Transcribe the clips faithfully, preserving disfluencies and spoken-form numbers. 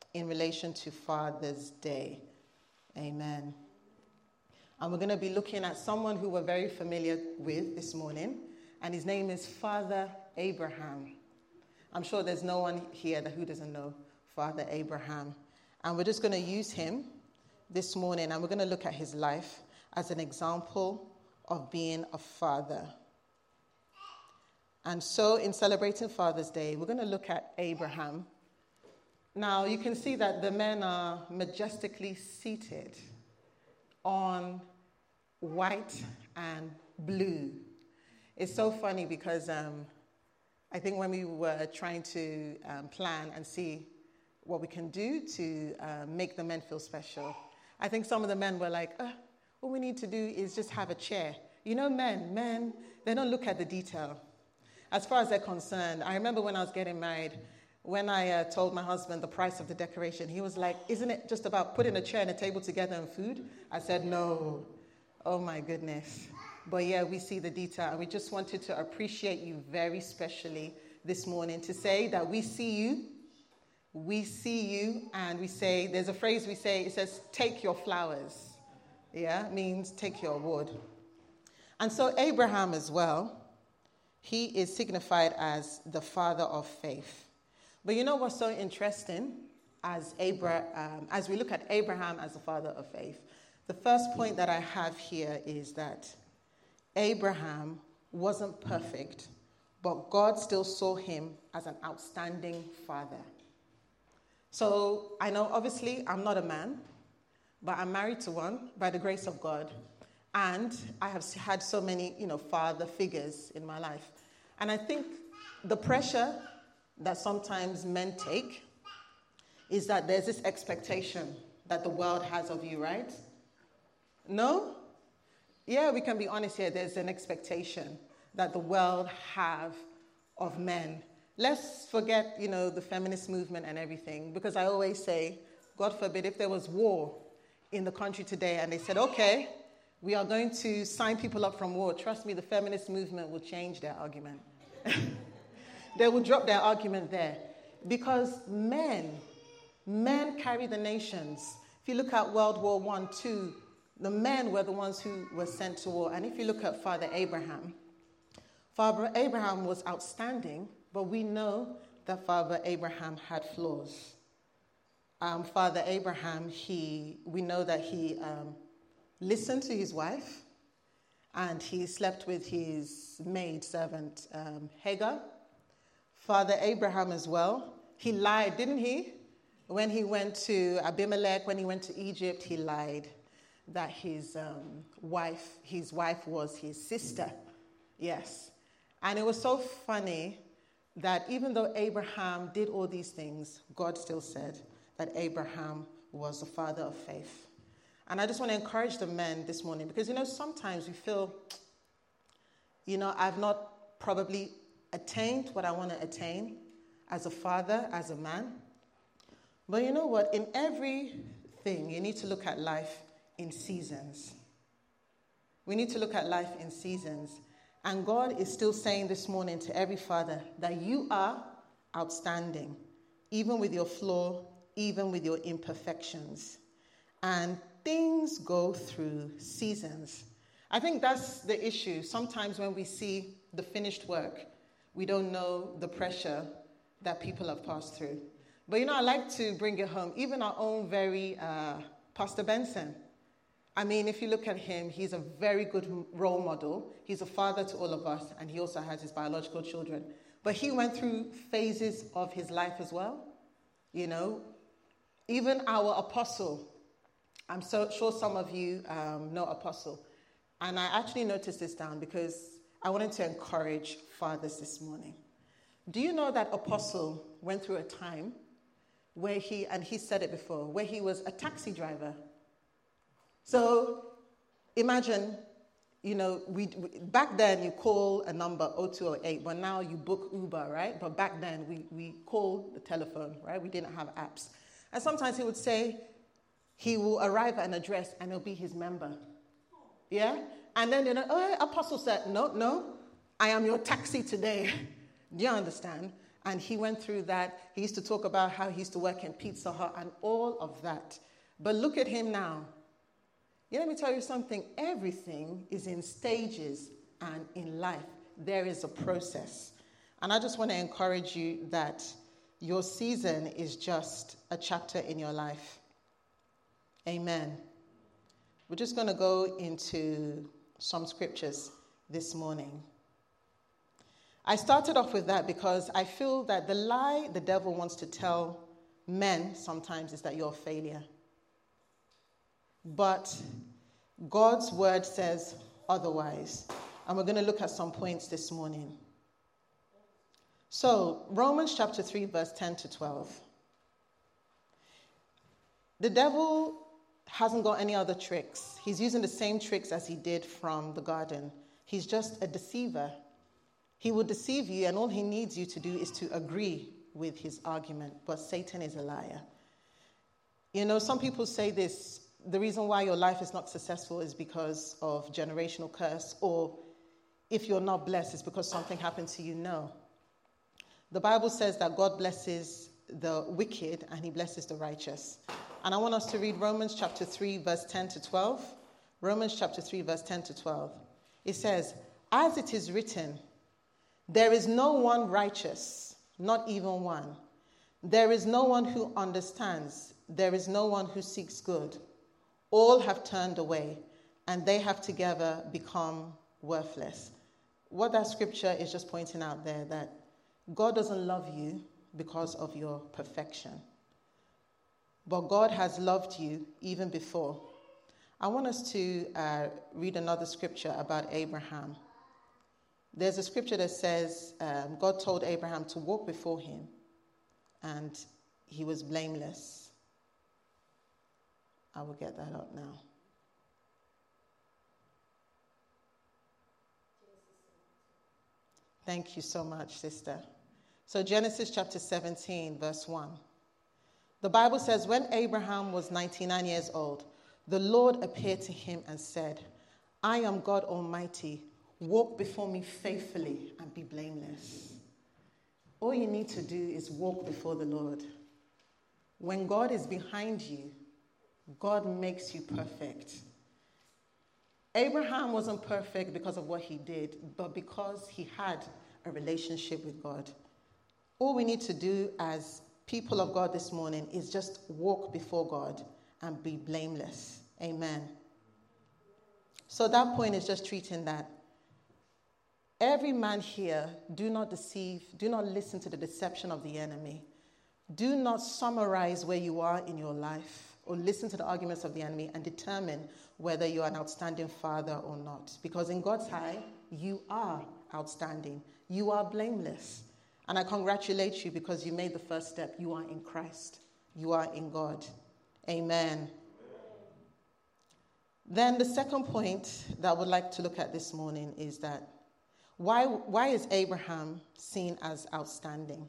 in relation to Father's Day. Amen. And we're going to be looking at someone who we're very familiar with this morning, and his name is Father Abraham. I'm sure there's no one here that who doesn't know Father Abraham. And we're just going to use him this morning, and we're going to look at his life as an example of being a father. And so in celebrating Father's Day, we're going to look at Abraham. Now, you can see that the men are majestically seated on white and blue. It's so funny because um, I think when we were trying to um, plan and see what we can do to uh, make the men feel special, I think some of the men were like, uh, all we need to do is just have a chair. You know, men, men, they don't look at the detail. As far as they're concerned, I remember when I was getting married, when I uh, told my husband the price of the decoration, he was like, isn't it just about putting a chair and a table together and food? I said, no. Oh, my goodness. But yeah, we see the detail, and we just wanted to appreciate you very specially this morning to say that we see you, we see you, and we say, there's a phrase we say, it says, take your flowers. Yeah, means take your award. And so Abraham as well, he is signified as the father of faith. But you know what's so interesting as Abra- um, as we look at Abraham as the father of faith? The first point that I have here is that Abraham wasn't perfect, but God still saw him as an outstanding father. So I know, obviously, I'm not a man, but I'm married to one by the grace of God. And I have had so many, you know, father figures in my life. And I think the pressure that sometimes men take is that there's this expectation that the world has of you, right? No? Yeah, we can be honest here. There's an expectation that the world have of men. Let's forget, you know, the feminist movement and everything, because I always say, God forbid, if there was war in the country today and they said, okay, we are going to sign people up from war, trust me, the feminist movement will change their argument. They will drop their argument there. Because men, men carry the nations. If you look at World War One, Two, the men were the ones who were sent to war. And if you look at Father Abraham, Father Abraham was outstanding, but we know that Father Abraham had flaws. Um, Father Abraham, he, we know that he um, listened to his wife, and he slept with his maid servant, um, Hagar. Father Abraham as well, he lied, didn't he? When he went to Abimelech, when he went to Egypt, he lied that his um, wife, his wife was his sister. Yes. And it was so funny that even though Abraham did all these things, God still said that Abraham was the father of faith. And I just want to encourage the men this morning because, you know, sometimes we feel, you know, I've not probably attained what I want to attain as a father, as a man. But you know what? In everything, you need to look at life in seasons. We need to look at life in seasons. And God is still saying this morning to every father that you are outstanding, even with your flaw, even with your imperfections. And things go through seasons. I think that's the issue. Sometimes when we see the finished work, we don't know the pressure that people have passed through. But, you know, I like to bring it home. Even our own very uh, Pastor Benson. I mean, if you look at him, he's a very good role model. He's a father to all of us, and he also has his biological children. But he went through phases of his life as well. You know, even our apostle, I'm so sure some of you um, know Apostle. And I actually noticed this down because I wanted to encourage fathers this morning. Do you know that Apostle went through a time where he, and he said it before, where he was a taxi driver? So imagine, you know, we, we back then you call a number oh two oh eight, but now you book Uber, right? But back then we, we call the telephone, right? We didn't have apps. And sometimes he would say he will arrive at an address and it'll be his member. Yeah? And then, you know, oh, Apostle said, no, no, I am your taxi today. Do you understand? And he went through that. He used to talk about how he used to work in Pizza Hut and all of that. But look at him now. Yeah, let me tell you something. Everything is in stages, and in life, there is a process. And I just want to encourage you that your season is just a chapter in your life. Amen. We're just going to go into some scriptures this morning. I started off with that because I feel that the lie the devil wants to tell men sometimes is that you're a failure. But God's word says otherwise. And we're going to look at some points this morning. So, Romans chapter three, verse ten to twelve. The devil hasn't got any other tricks. He's using the same tricks as he did from the garden. He's just a deceiver. He will deceive you, and all he needs you to do is to agree with his argument. But Satan is a liar. You know, some people say this, the reason why your life is not successful is because of generational curse, or if you're not blessed, it's because something happened to you. No. The Bible says that God blesses the wicked and he blesses the righteous. And I want us to read Romans chapter three, verse ten to twelve. Romans chapter three, verse ten to twelve. It says, as it is written, there is no one righteous, not even one. There is no one who understands. There is no one who seeks good. All have turned away, and they have together become worthless. What that scripture is just pointing out there, that God doesn't love you because of your perfection. But God has loved you even before. I want us to uh, read another scripture about Abraham. There's a scripture that says um, God told Abraham to walk before him, and he was blameless. I will get that up now. Thank you so much, sister. So Genesis chapter seventeen, verse one. The Bible says, when Abraham was ninety-nine years old, the Lord appeared to him and said, I am God Almighty. Walk before me faithfully and be blameless. All you need to do is walk before the Lord. When God is behind you, God makes you perfect. Abraham wasn't perfect because of what he did, but because he had a relationship with God. All we need to do as people of God this morning is just walk before God and be blameless. Amen. So that point is just treating that. Every man here, do not deceive, do not listen to the deception of the enemy. Do not summarize where you are in your life or listen to the arguments of the enemy and determine whether you are an outstanding father or not. Because in God's eye, you are outstanding. You are blameless. And I congratulate you because you made the first step. You are in Christ. You are in God. Amen. Then the second point that I would like to look at this morning is that why, why is Abraham seen as outstanding?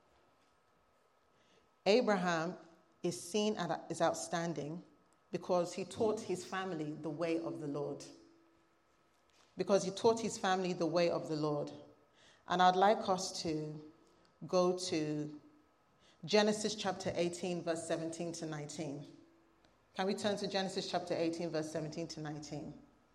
Abraham is seen as outstanding because he taught his family the way of the Lord. Because he taught his family the way of the Lord. And I'd like us to go to Genesis chapter eighteen, verse seventeen to nineteen. Can we turn to Genesis chapter eighteen, verse seventeen to nineteen?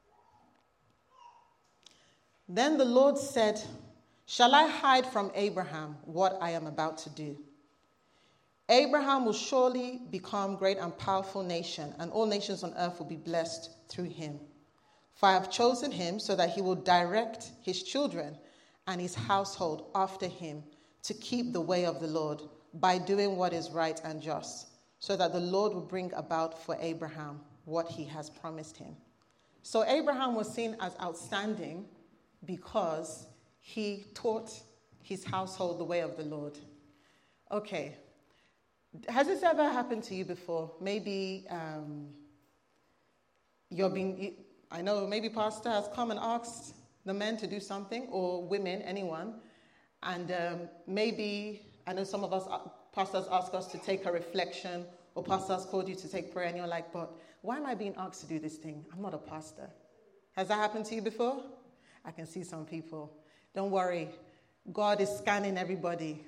Then the Lord said, shall I hide from Abraham what I am about to do? Abraham will surely become great and powerful nation, and all nations on earth will be blessed through him. For I have chosen him so that he will direct his children and his household after him to keep the way of the Lord by doing what is right and just, so that the Lord will bring about for Abraham what he has promised him. So Abraham was seen as outstanding because he taught his household the way of the Lord. Okay. Has this ever happened to you before? Maybe um, you're being, I know maybe pastor has come and asked the men to do something, or women, anyone. And um, maybe, I know some of us, pastors ask us to take a reflection, or pastors called you to take prayer, and you're like, but why am I being asked to do this thing? I'm not a pastor. Has that happened to you before? I can see some people. Don't worry. God is scanning everybody.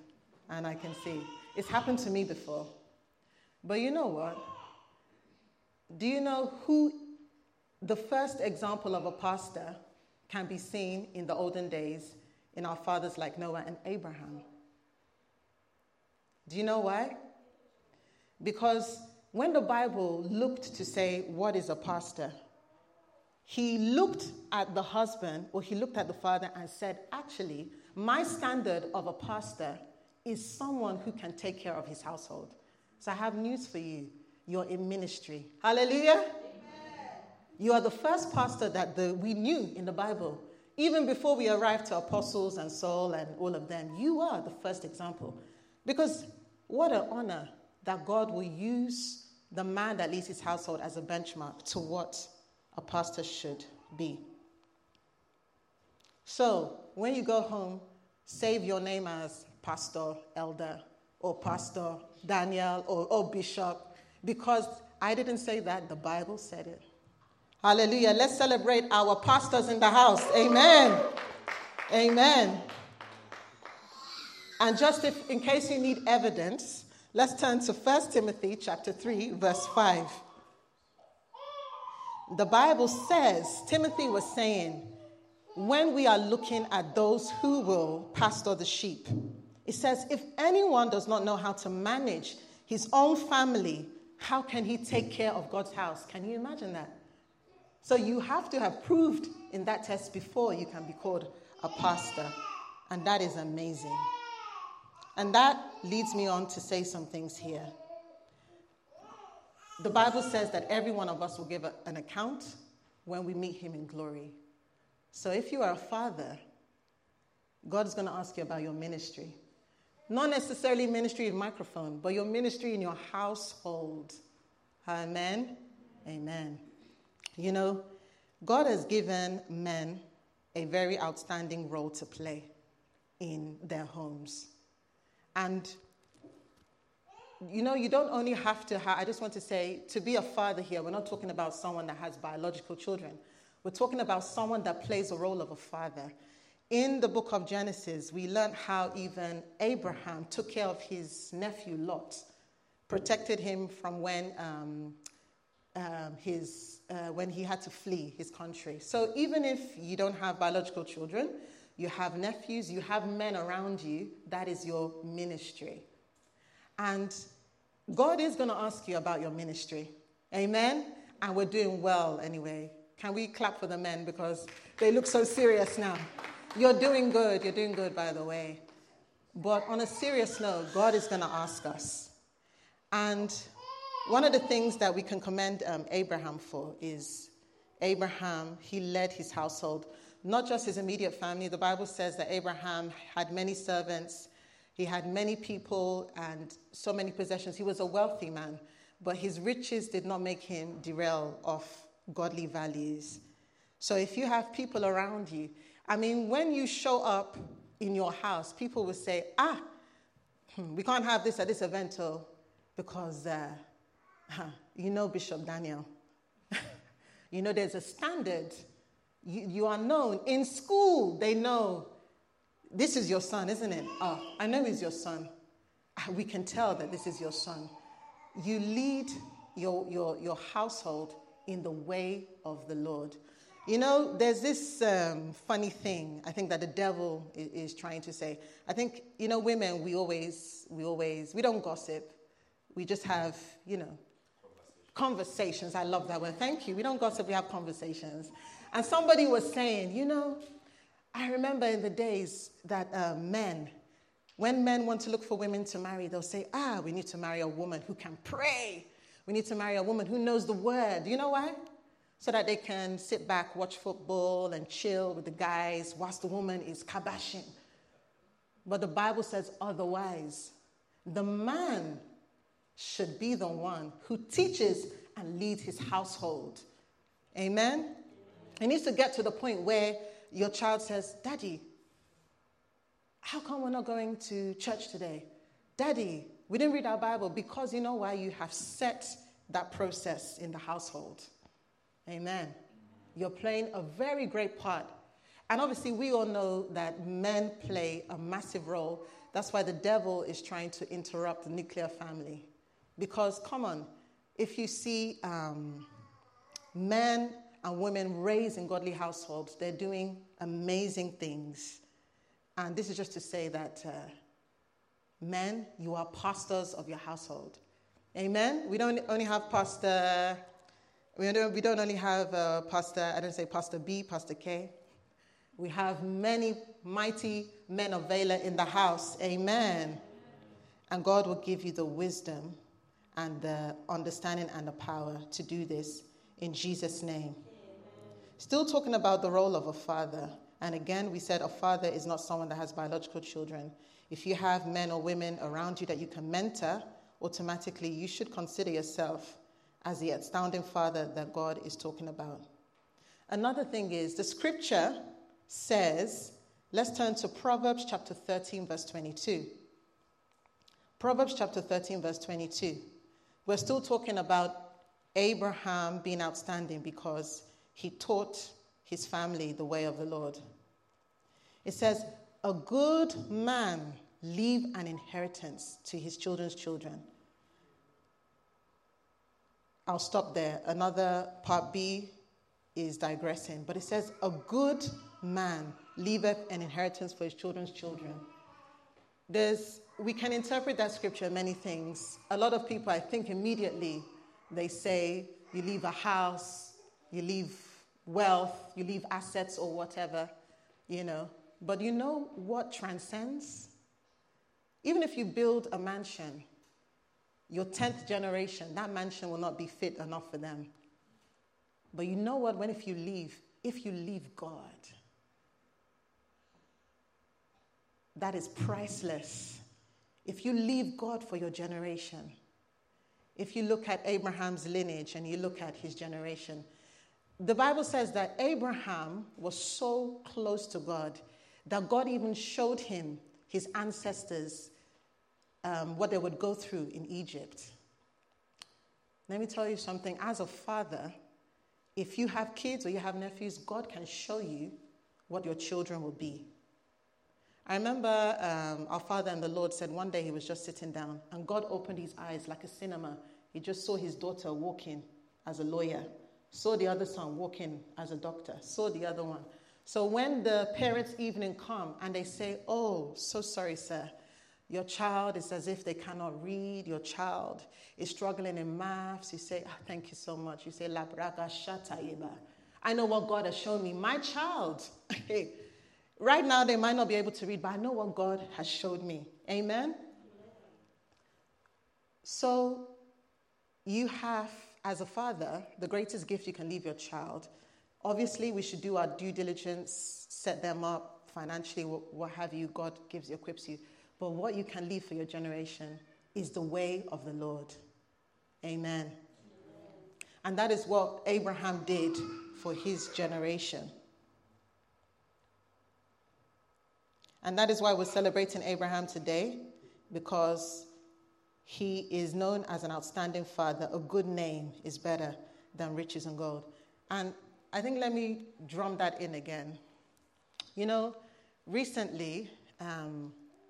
and I can see. It's happened to me before. But you know what? Do you know who the first example of a pastor can be seen in the olden days in our fathers like Noah and Abraham? Do you know why? Because when the Bible looked to say, what is a pastor? He looked at the husband, or he looked at the father and said, actually, my standard of a pastor is someone who can take care of his household. So I have news for you. You're in ministry. Hallelujah. Amen. You are the first pastor that the, we knew in the Bible. Even before we arrived to apostles and Saul and all of them, you are the first example. Because what an honor that God will use the man that leads his household as a benchmark to what a pastor should be. So when you go home, save your name as Pastor Elder or Pastor Daniel or, or Bishop, because I didn't say that, the Bible said it. Hallelujah. Let's celebrate our pastors in the house. Amen. Amen. And just if, in case you need evidence, let's turn to First Timothy chapter three, verse five. The Bible says, Timothy was saying, when we are looking at those who will pastor the sheep, it says, if anyone does not know how to manage his own family, how can he take care of God's house? Can you imagine that? So you have to have proved in that test before you can be called a pastor. And that is amazing. And that leads me on to say some things here. The Bible says that every one of us will give a, an account when we meet him in glory. So if you are a father, God is going to ask you about your ministry. Not necessarily ministry in microphone, but your ministry in your household. Amen? Amen. You know, God has given men a very outstanding role to play in their homes. And, you know, you don't only have to have, I just want to say, to be a father here, we're not talking about someone that has biological children. We're talking about someone that plays a role of a father. In the book of Genesis, we learned how even Abraham took care of his nephew Lot, protected him from when um, um, his uh, when he had to flee his country. So even if you don't have biological children, you have nephews, you have men around you, that is your ministry. And God is going to ask you about your ministry. Amen? And we're doing well anyway. Can we clap for the men because they look so serious now? You're doing good. You're doing good, by the way. But on a serious note, God is going to ask us. And one of the things that we can commend um, Abraham for is Abraham, he led his household, not just his immediate family. The Bible says that Abraham had many servants. He had many people and so many possessions. He was a wealthy man, but his riches did not make him derail off godly values. So if you have people around you, I mean, when you show up in your house, people will say, ah, we can't have this at this event oh, because, uh, huh, you know, Bishop Daniel. You know, there's a standard. You, you are known. In school, they know, this is your son, isn't it? Oh, I know he's your son. We can tell that this is your son. You lead your, your, your household in the way of the Lord. You know, there's this um, funny thing, I think, that the devil is, is trying to say. I think, you know, women, we always, we always, we don't gossip. We just have, you know, conversations. I love that word. Thank you. We don't gossip, we have conversations. And somebody was saying, you know, I remember in the days that uh, men, when men want to look for women to marry, they'll say, ah, we need to marry a woman who can pray. We need to marry a woman who knows the word. You know why? So that they can sit back, watch football, and chill with the guys whilst the woman is kabashing. But the Bible says otherwise. The man should be the one who teaches and leads his household. Amen? It needs to get to the point where your child says, Daddy, how come we're not going to church today? Daddy, we didn't read our Bible, because you know why? You have set that process in the household. Amen. You're playing a very great part. And obviously, we all know that men play a massive role. That's why the devil is trying to interrupt the nuclear family. Because, come on, if you see um, men and women raised in godly households, they're doing amazing things. And this is just to say that uh, men, you are pastors of your household. Amen? We don't only have Pastor, we don't, we don't only have uh, Pastor, I don't say Pastor B, Pastor K. We have many mighty men of valor in the house. Amen. And God will give you the wisdom and the understanding and the power to do this in Jesus' name. Amen. Still talking about the role of a father. And again, we said a father is not someone that has biological children. If you have men or women around you that you can mentor, automatically you should consider yourself as the astounding father that God is talking about. Another thing is the scripture says, let's turn to Proverbs chapter thirteen, verse twenty-two. Proverbs chapter thirteen, verse twenty-two. We're still talking about Abraham being outstanding because he taught his family the way of the Lord. It says, a good man leave an inheritance to his children's children. I'll stop there. Another part B is digressing, but it says, a good man leaveth an inheritance for his children's children. There's, we can interpret that scripture many things. A lot of people, I think, immediately they say you leave a house, you leave wealth, you leave assets or whatever, you know. But you know what transcends? Even if you build a mansion, your tenth generation, that mansion will not be fit enough for them. But you know what? When if you leave, if you leave God, that is priceless. If you leave God for your generation, if you look at Abraham's lineage and you look at his generation, the Bible says that Abraham was so close to God that God even showed him his ancestors, um, what they would go through in Egypt. Let me tell you something. As a father, if you have kids or you have nephews, God can show you what your children will be. I remember um, our father and the Lord said one day he was just sitting down and God opened his eyes like a cinema. He just saw his daughter walking as a lawyer, saw the other son walking as a doctor, saw the other one. So when the parents' evening come and they say, oh, so sorry, sir, your child is as if they cannot read, your child is struggling in maths, you say, oh, thank you so much. You say, La braga shata yeba. I know what God has shown me. My child, right now they might not be able to read, but I know what God has showed me. Amen? So you have, as a father, the greatest gift you can leave your child. Obviously, we should do our due diligence, set them up financially, what have you. God gives you, equips you. But what you can leave for your generation is the way of the Lord. Amen. Amen. And that is what Abraham did for his generation. And that is why we're celebrating Abraham today, because he is known as an outstanding father. A good name is better than riches and gold. And I think let me drum that in again. You know, recently, um,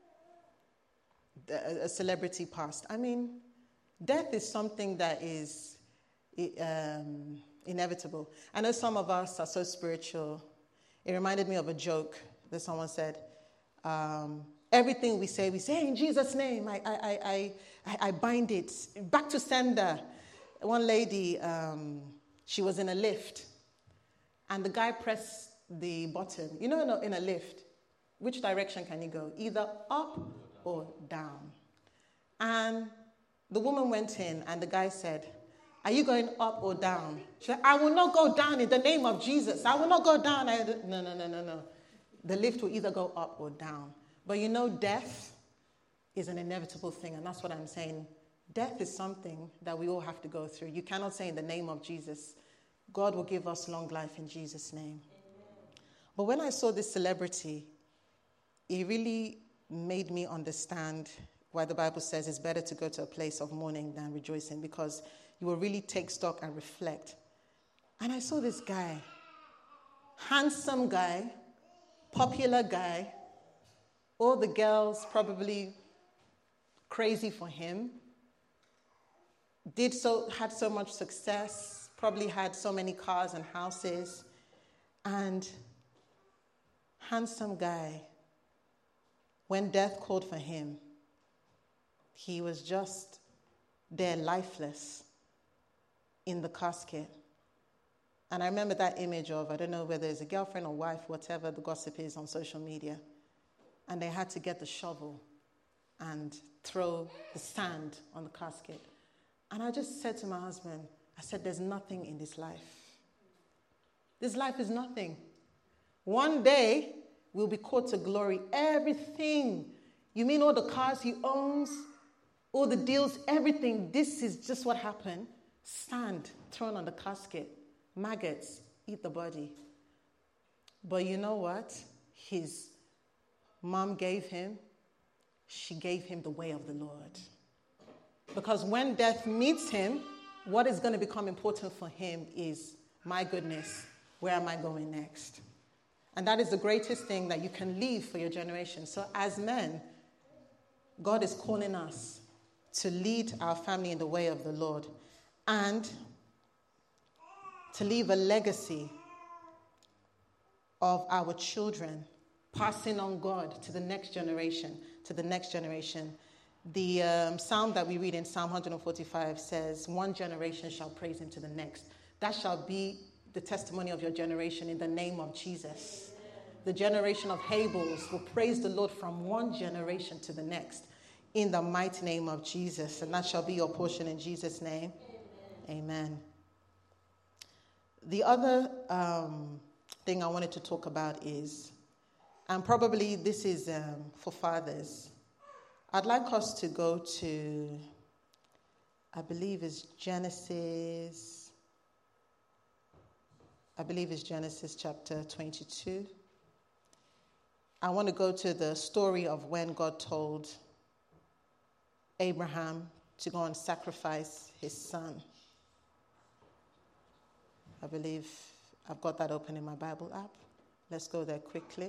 a celebrity passed. I mean, death is something that is um, inevitable. I know some of us are so spiritual. It reminded me of a joke that someone said. Um, everything we say, we say, in Jesus' name, I, I, I, I, I bind it. Back to sender. One lady, um, she was in a lift, and the guy pressed the button. You know, in a, in a lift, which direction can you go? Either up or down. And the woman went in, and the guy said, are you going up or down? She said, I will not go down in the name of Jesus. I will not go down. I, no, no, no, no, no. The lift will either go up or down. But you know, death is an inevitable thing, and that's what I'm saying. Death is something that we all have to go through. You cannot say in the name of Jesus. God will give us long life in Jesus' name. Amen. But when I saw this celebrity, it really made me understand why the Bible says it's better to go to a place of mourning than rejoicing, because you will really take stock and reflect. And I saw this guy, handsome guy, popular guy, All the girls probably crazy for him. Did so, had so much success, probably had so many cars and houses. And handsome guy, when death called for him, he was just there lifeless in the casket. And I remember that image of, I don't know whether it's a girlfriend or wife, whatever the gossip is on social media. And they had to get the shovel and throw the sand on the casket. And I just said to my husband, I said, there's nothing in this life. This life is nothing. One day, we'll be called to glory. Everything. You mean all the cars he owns, all the deals, everything. This is just what happened. Sand thrown on the casket. Maggots eat the body. But you know what? His mom gave him, she gave him the way of the Lord. Because when death meets him, what is going to become important for him is, my goodness, where am I going next? And that is the greatest thing that you can leave for your generation. So as men, God is calling us to lead our family in the way of the Lord and to leave a legacy of our children, passing on God to the next generation, to the next generation. The um, psalm that we read in Psalm one forty-five says, one generation shall praise him to the next. That shall be the testimony of your generation in the name of Jesus. The generation of Habels will praise the Lord from one generation to the next in the mighty name of Jesus. And that shall be your portion in Jesus' name. Amen. Amen. The other um, thing I wanted to talk about is, and probably this is um, for fathers, I'd like us to go to, I believe it's Genesis, I believe it's Genesis chapter twenty-two. I want to go to the story of when God told Abraham to go and sacrifice his son. I believe I've got that open in my Bible app. Let's go there quickly.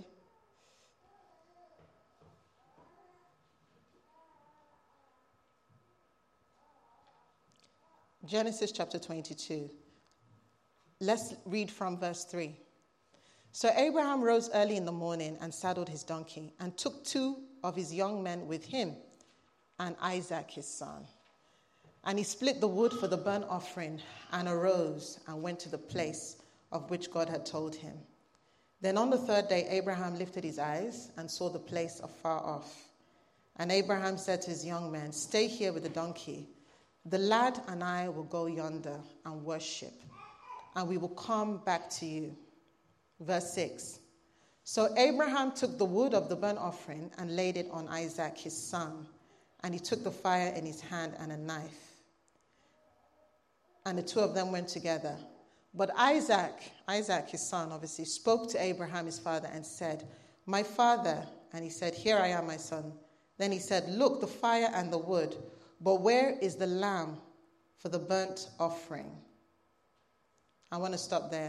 Genesis chapter twenty-two. Let's read from verse three. So Abraham rose early in the morning and saddled his donkey and took two of his young men with him and Isaac his son. And he split the wood for the burnt offering and arose and went to the place of which God had told him. Then on the third day, Abraham lifted his eyes and saw the place afar off. And Abraham said to his young men, stay here with the donkey. The lad and I will go yonder and worship, and we will come back to you. Verse six. So Abraham took the wood of the burnt offering and laid it on Isaac his son, and he took the fire in his hand and a knife. And the two of them went together. But Isaac, Isaac his son, obviously, spoke to Abraham his father and said, my father. And he said, here I am, my son. Then he said, look, the fire and the wood, but where is the lamb for the burnt offering? I want to stop there.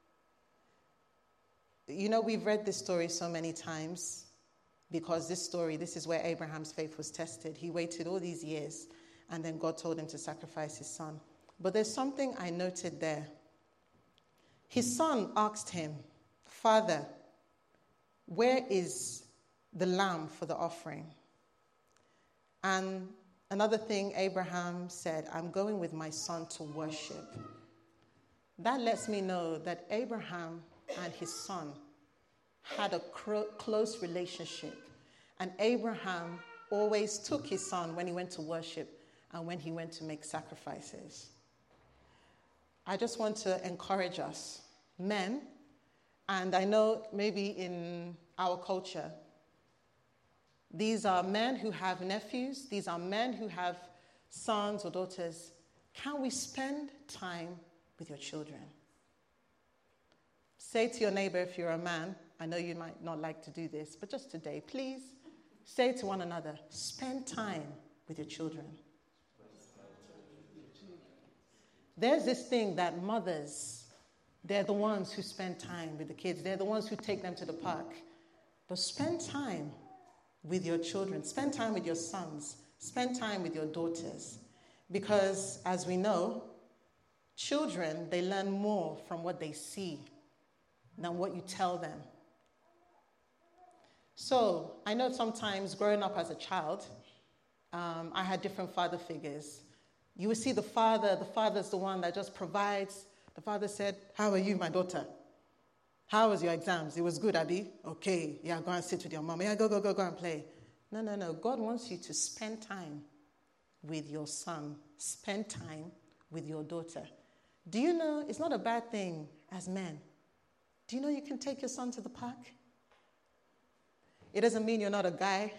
You know, we've read this story so many times because this story, this is where Abraham's faith was tested. He waited all these years, and then God told him to sacrifice his son. But there's something I noted there. His son asked him, Father, where is the lamb for the offering? And another thing Abraham said, I'm going with my son to worship. That lets me know that Abraham and his son had a cro- close relationship. And Abraham always took his son when he went to worship and when he went to make sacrifices. I just want to encourage us, men, and I know maybe in our culture, these are men who have nephews, these are men who have sons or daughters. Can we spend time with your children? Say to your neighbor, if you're a man, I know you might not like to do this, but just today, please say to one another, spend time with your children. There's this thing that mothers, they're the ones who spend time with the kids. They're the ones who take them to the park. But spend time with your children. Spend time with your sons. Spend time with your daughters. Because, as we know, children, they learn more from what they see than what you tell them. So, I know sometimes growing up as a child, um, I had different father figures. You would see the father, the father's the one that just provides. The father said, "How are you, my daughter? How was your exams? It was good, Abby? Okay, yeah, go and sit with your mom. Yeah, go, go, go, go and play." No, no, no. God wants you to spend time with your son. Spend time with your daughter. Do you know it's not a bad thing as men? Do you know you can take your son to the park? It doesn't mean you're not a guy.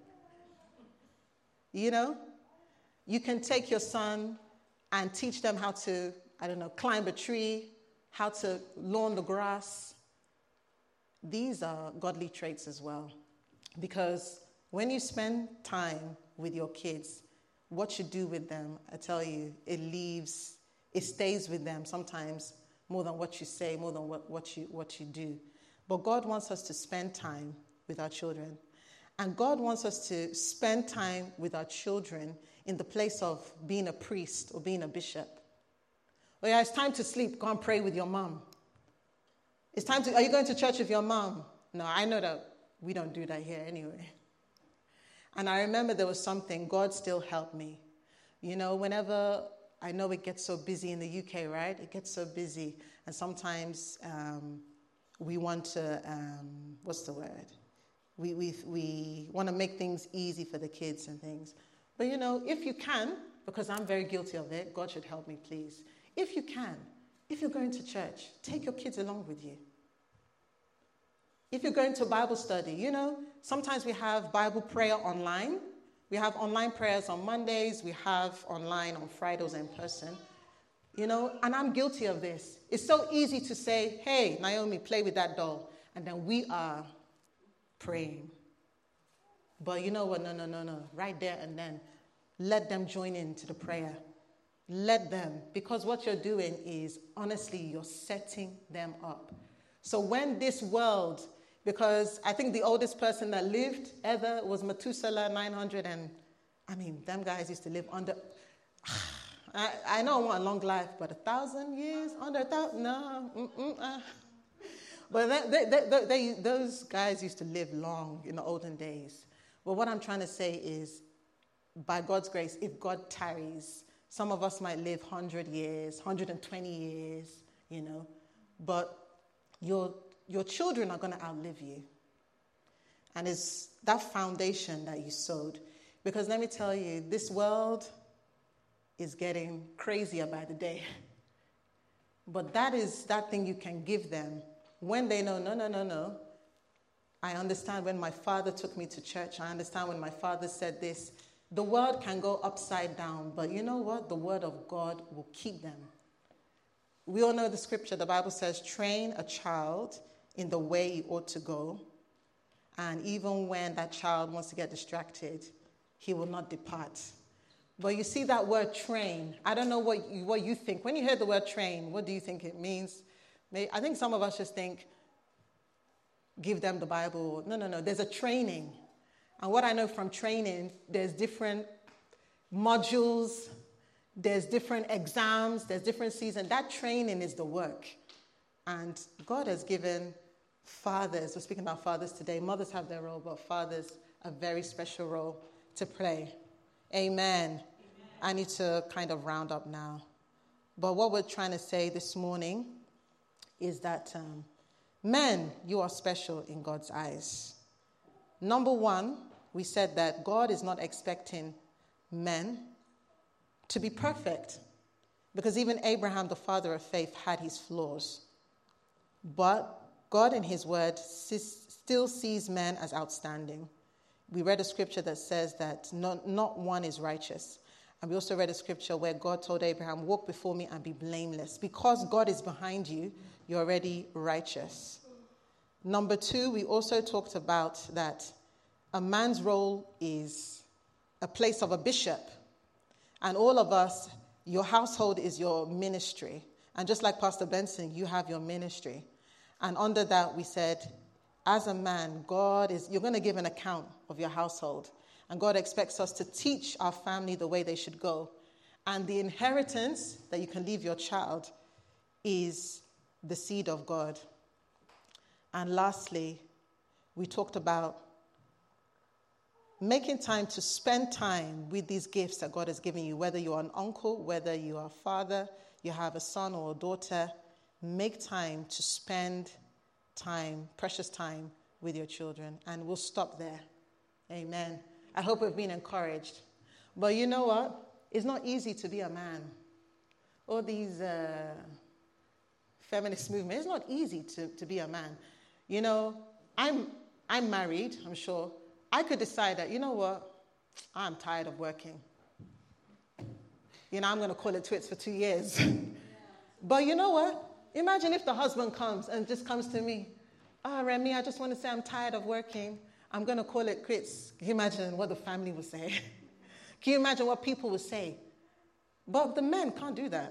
You know? You can take your son and teach them how to, I don't know, climb a tree, how to lawn the grass. These are godly traits as well. Because when you spend time with your kids, what you do with them, I tell you, it leaves, it stays with them sometimes more than what you say, more than what, what you what you do. But God wants us to spend time with our children. And God wants us to spend time with our children in the place of being a priest or being a bishop. Oh yeah, it's time to sleep. Go and pray with your mom. It's time to, are you going to church with your mom? No, I know that we don't do that here anyway. And I remember there was something, God still helped me. You know, whenever, I know it gets so busy in the U K, right? It gets so busy. And sometimes um, we want to, um, what's the word? We, we, we want to make things easy for the kids and things. But, you know, if you can, because I'm very guilty of it, God should help me, please. If you can, if you're going to church, take your kids along with you. If you're going to Bible study, you know, sometimes we have Bible prayer online. We have online prayers on Mondays. We have online on Fridays in person. You know, and I'm guilty of this. It's so easy to say, "Hey, Naomi, play with that doll." And then we are praying. But you know what? No, no, no, no. Right there and then, let them join into the prayer. Let them. Because what you're doing is, honestly, you're setting them up. So when this world, because I think the oldest person that lived ever was Methuselah, nine hundred, and I mean, them guys used to live under, I, I know I want a long life, but a thousand years, under a thousand, no, mm-mm, uh. But they, they, they, they, those guys used to live long in the olden days. But what I'm trying to say is, by God's grace, if God tarries, some of us might live one hundred years, one hundred twenty years, you know, but your your children are going to outlive you. And it's that foundation that you sowed. Because let me tell you, this world is getting crazier by the day. But that is that thing you can give them when they know, no, no, no, no. I understand when my father took me to church. I understand when my father said this. The world can go upside down, but you know what? The word of God will keep them. We all know the scripture. The Bible says, train a child in the way he ought to go. And even when that child wants to get distracted, he will not depart. But you see that word train. I don't know what you, what you think. When you hear the word train, what do you think it means? I think some of us just think, give them the Bible. No, no, no. There's a training. And what I know from training, there's different modules, there's different exams, there's different seasons. That training is the work. And God has given fathers, we're speaking about fathers today, mothers have their role, but fathers a very special role to play. Amen. Amen. I need to kind of round up now. But what we're trying to say this morning is that um, men, you are special in God's eyes. Number one, we said that God is not expecting men to be perfect, because even Abraham, the father of faith, had his flaws. But God in his word still sees men as outstanding. We read a scripture that says that not, not one is righteous. And we also read a scripture where God told Abraham, walk before me and be blameless. Because God is behind you, you're already righteous. Number two, we also talked about that a man's role is a place of a bishop. And all of us, your household is your ministry. And just like Pastor Benson, you have your ministry. And under that, we said, as a man, God is, you're going to give an account of your household. And God expects us to teach our family the way they should go. And the inheritance that you can leave your child is the seed of God. And lastly, we talked about making time to spend time with these gifts that God has given you, whether you're an uncle, whether you are a father, you have a son or a daughter. Make time to spend time, precious time with your children. And we'll stop there. Amen. I hope we've been encouraged. But you know what? It's not easy to be a man. All these uh, feminist movements, it's not easy to, to be a man. You know, I'm I'm married, I'm sure. I could decide that, you know what? I'm tired of working. You know, I'm going to call it twits for two years. But you know what? Imagine if the husband comes and just comes to me. Oh, Remy, I just want to say I'm tired of working. I'm going to call it quits. Can you imagine what the family would say? Can you imagine what people would say? But the men can't do that.